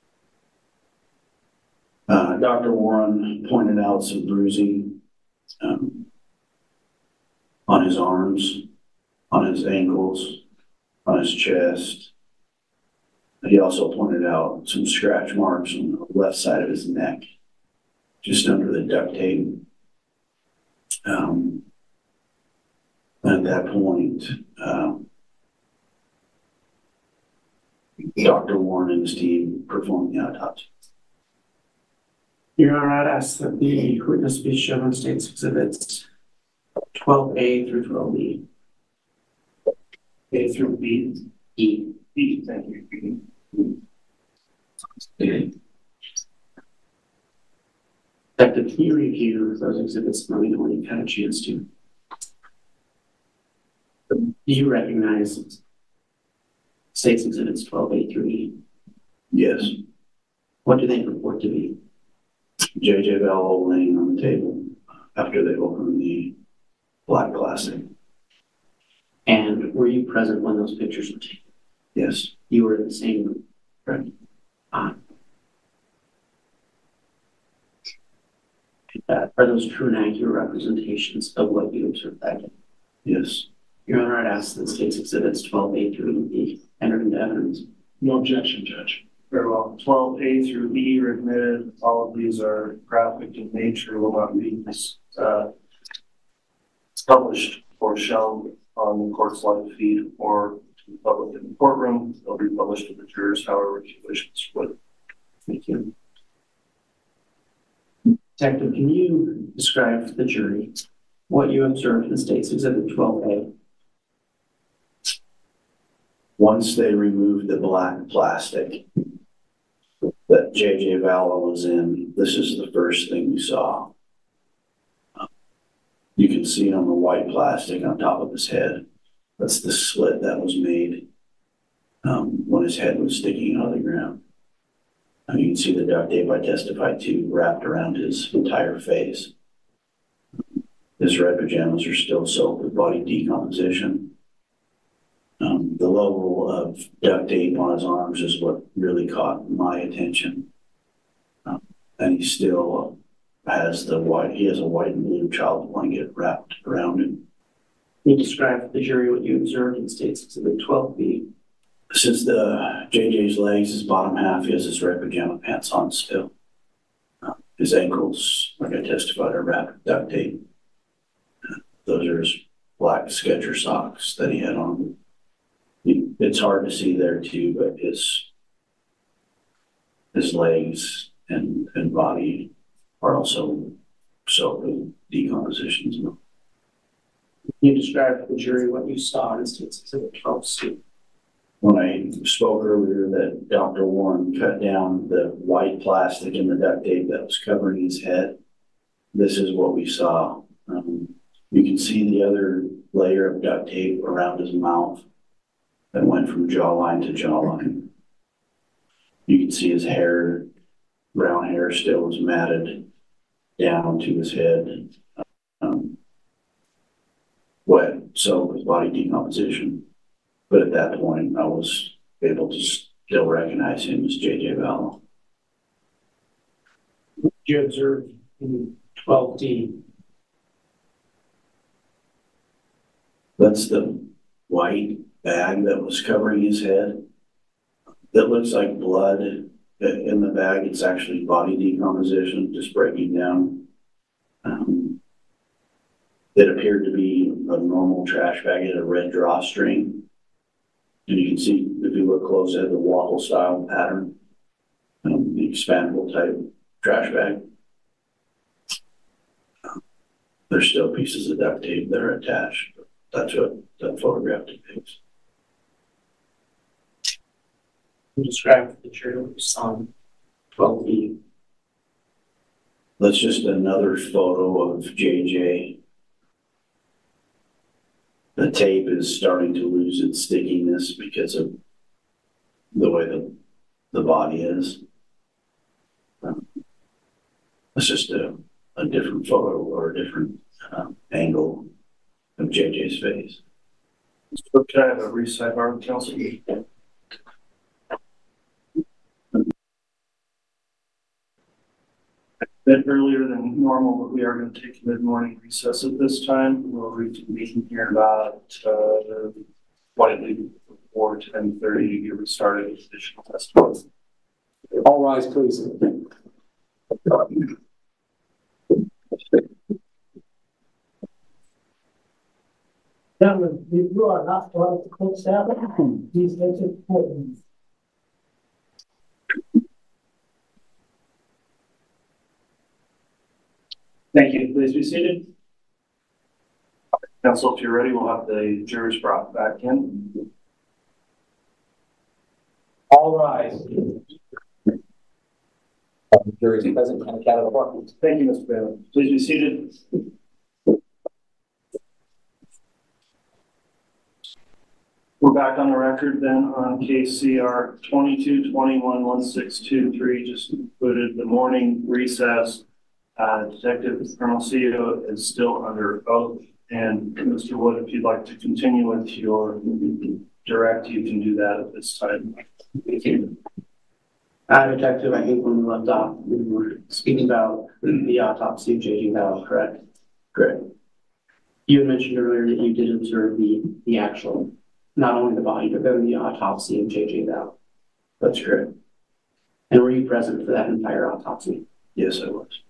Dr. Warren pointed out some bruising on his arms, on his ankles, on his chest. He also pointed out some scratch marks on the left side of his neck, just under the duct tape. At that point, Dr. Warren and his team performed the autopsy. Your Honor, I'd ask that the witness be shown on State's Exhibits 12A through 12B. A through B. E. B, thank you. Detective, can you review those exhibits and let me know when you've had a chance to? Do you recognize State's Exhibits 12A through E? Yes. What do they purport to be? JJ Vallow laying on the table after they opened the black plastic. And were you present when those pictures were taken? Yes. You were in the same room? Correct. Are those true and accurate representations of what you observed that day? Yes. Your Honor, I'd ask that State's Exhibits 12A through E entered into evidence. No objection, Judge. Very well. 12A through E are admitted. All of these are graphic in nature, will not be published or shown on the court's live feed or to the public in the courtroom. They'll be published to the jurors, however you wish to split. Thank you. Detective, can you describe to the jury what you observed in State's Exhibit 12A? Once they removed the black plastic that J.J. Valla was in, this is the first thing we saw. You can see on the white plastic on top of his head, that's the slit that was made when his head was sticking out of the ground. You can see the duct tape I testified to wrapped around his entire face. His red pajamas are still soaked with body decomposition. The level of duct tape on his arms is what really caught my attention. And he still has a white and blue child blanket wrapped around him. Can you describe to the jury what you observed in State's Exhibit 12B? Since the JJ's legs, his bottom half, he has his red pajama pants on still. His ankles, like I testified, are wrapped with duct tape. Those are his black Skechers socks that he had on. It's hard to see there too, but his legs and body are also soaked with decompositions. Can you describe to the jury what you saw in State's Exhibit 12C? When I spoke earlier that Dr. Warren cut down the white plastic and the duct tape that was covering his head, this is what we saw. You can see the other layer of duct tape around his mouth that went from jawline to jawline. You can see his hair, brown hair, still was matted down to his head, wet, soaked with body decomposition. But at that point, I was able to still recognize him as J.J. Valla. What did you observe in 12D? That's the white bag that was covering his head. That looks like blood in the bag. It's actually body decomposition, just breaking down. It appeared to be a normal trash bag. It had a red drawstring. And you can see, if you look close, it had the waffle style pattern, the expandable type trash bag. There's still pieces of duct tape that are attached. That's what that photograph depicts. Can you describe to the jury what you saw in 12B? That's just another photo of JJ. The tape is starting to lose its stickiness because of the way the body is. It's just a different photo or a different angle of JJ's face. So can I have a re-sidebar, counsel? A bit earlier than normal, but we are going to take a mid-morning recess at this time. We'll reconvene here about slightly before 10:30 to get restarted with additional testimony. All rise, please. Gentlemen, if you are not part of the court staff, please exit the courtroom. Thank you. Please be seated. Counsel, if you're ready, we'll have the jurors brought back in. All rise. Jury is present and account of the court. Thank you, Mr. Bailey. Please be seated. We're back on the record then on case CR 22-21-1623, just concluded the morning recess. Detective Colonel CEO is still under oath. And Mr. Wood, if you'd like to continue with your direct, you can do that at this time. Thank you. Detective, I think when we left off, we were speaking about the autopsy of J.J. Valla, correct? Correct. You had mentioned earlier that you did observe the actual, not only the body, but then the autopsy of J.J. Bell. That's correct. And were you present for that entire autopsy? Yes, I was.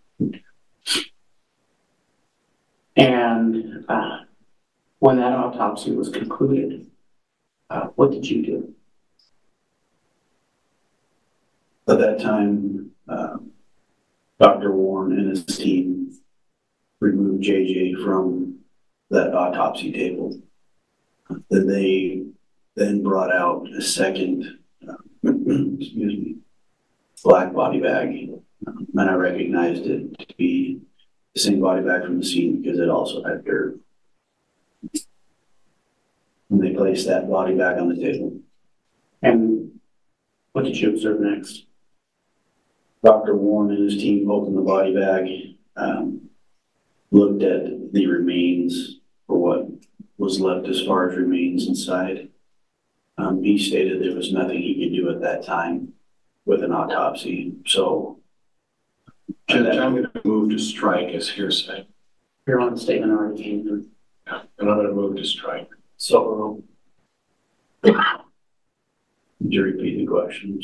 And when that autopsy was concluded, what did you do? At that time, Dr. Warren and his team removed JJ from that autopsy table. Then they brought out a second, excuse me, black body bag. And I recognized it to be the same body bag from the scene because it also had dirt. And they placed that body bag on the table. And what did you observe next? Dr. Warren and his team opened the body bag, looked at the remains for what was left as far as remains inside. He stated there was nothing he could do at that time with an autopsy. So, Judge, I'm going to move to strike as hearsay. Your Honor, statement already came through. Yeah, and I'm going to move to strike. So, would you repeat the question?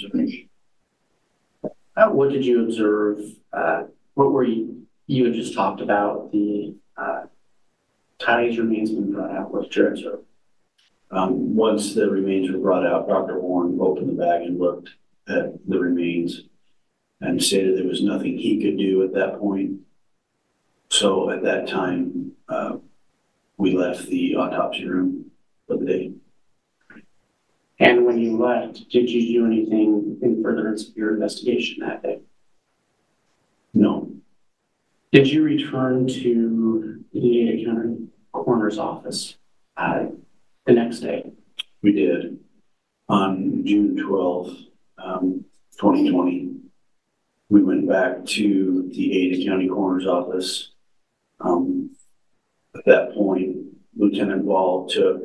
What did you observe? What were you had just talked about the Tylee's remains being brought out. What did you observe? Once the remains were brought out, Dr. Warren opened the bag and looked at the remains and stated there was nothing he could do at that point. So at that time, we left the autopsy room for the day. And when you left, did you do anything in furtherance of your investigation that day? No. Did you return to the Ada County Coroner's office the next day? We did. On June 12th, 2020, we went back to the Ada County Coroner's office. At that point, Lieutenant Wall took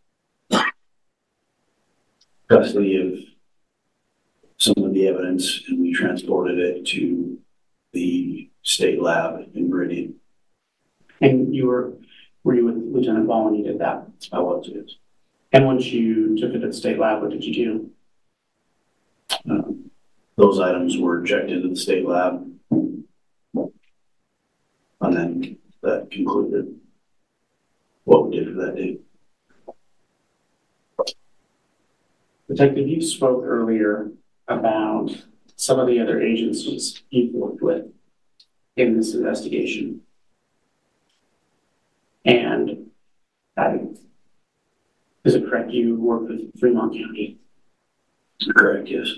custody of some of the evidence and we transported it to the state lab in Meridian. And were you with Lieutenant Wall when you did that? I was, yes. And once you took it to the state lab, what did you do? Those items were checked into the state lab. And then that concluded what we did for that day. Detective, you spoke earlier about some of the other agencies you've worked with in this investigation. And is it correct you worked with Fremont County? Correct, yes.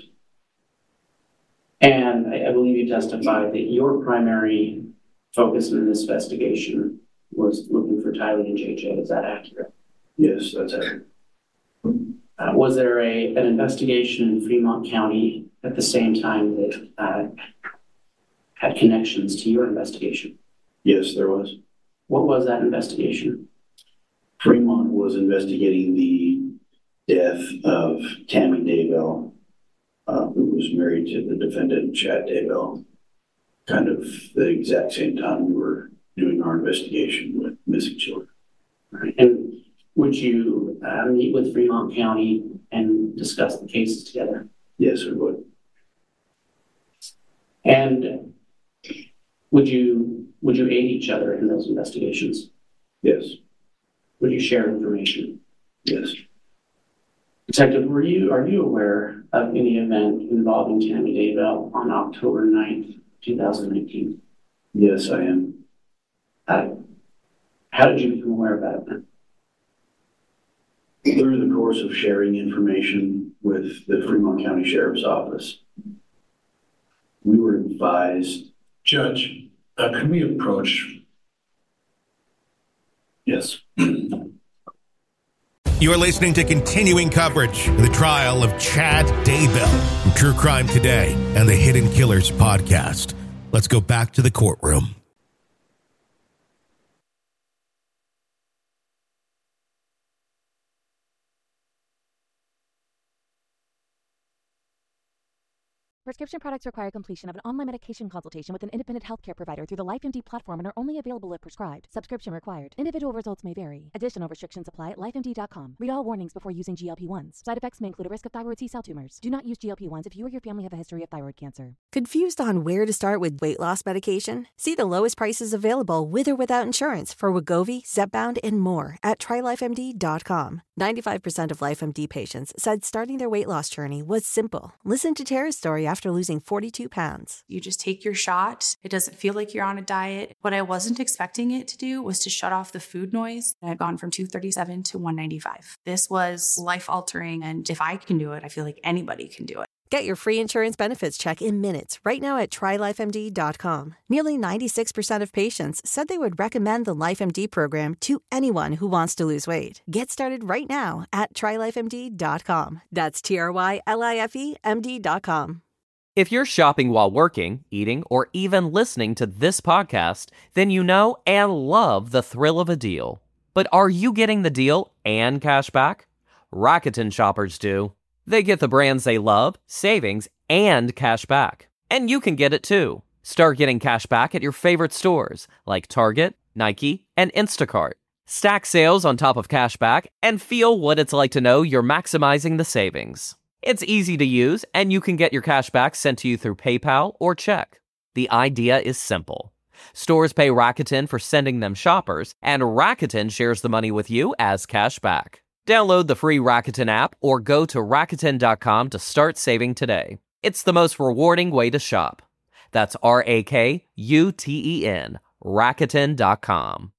And I believe you testified that your primary focus in this investigation was looking for Tylee and JJ. Is that accurate? Yes, that's accurate. Was there an investigation in Fremont County at the same time that had connections to your investigation? Yes, there was. What was that investigation? Fremont was investigating the death of Tammy Daybell, who was married to the defendant, Chad Daybell, kind of the exact same time we were doing our investigation with missing children. Right. And would you meet with Fremont County and discuss the cases together? Yes, we would. And would you aid each other in those investigations? Yes. Would you share information? Yes. Detective, are you aware of any event involving Tammy Daybell on October 9th, 2019? Yes, I am. How did you become aware of that event? Through the course of sharing information with the Fremont County Sheriff's Office, we were advised. Judge, can we approach? Yes. You're listening to continuing coverage of the trial of Chad Daybell from True Crime Today and the Hidden Killers podcast. Let's go back to the courtroom. Prescription products require completion of an online medication consultation with an independent healthcare provider through the LifeMD platform and are only available if prescribed. Subscription required. Individual results may vary. Additional restrictions apply at lifemd.com. Read all warnings before using GLP-1s. Side effects may include a risk of thyroid C-cell tumors. Do not use GLP-1s if you or your family have a history of thyroid cancer. Confused on where to start with weight loss medication? See the lowest prices available with or without insurance for Wegovy, Zepbound, and more at TryLifeMD.com. 95% of LifeMD patients said starting their weight loss journey was simple. Listen to Tara's story after losing 42 pounds. You just take your shot. It doesn't feel like you're on a diet. What I wasn't expecting it to do was to shut off the food noise. I had gone from 237 to 195. This was life-altering, and if I can do it, I feel like anybody can do it. Get your free insurance benefits check in minutes right now at TryLifeMD.com. Nearly 96% of patients said they would recommend the LifeMD program to anyone who wants to lose weight. Get started right now at TryLifeMD.com. That's TryLifeMD.com. If you're shopping while working, eating, or even listening to this podcast, then you know and love the thrill of a deal. But are you getting the deal and cash back? Rakuten shoppers do. They get the brands they love, savings, and cash back. And you can get it too. Start getting cash back at your favorite stores like Target, Nike, and Instacart. Stack sales on top of cash back and feel what it's like to know you're maximizing the savings. It's easy to use, and you can get your cash back sent to you through PayPal or check. The idea is simple. Stores pay Rakuten for sending them shoppers, and Rakuten shares the money with you as cash back. Download the free Rakuten app or go to Rakuten.com to start saving today. It's the most rewarding way to shop. That's Rakuten, Rakuten.com.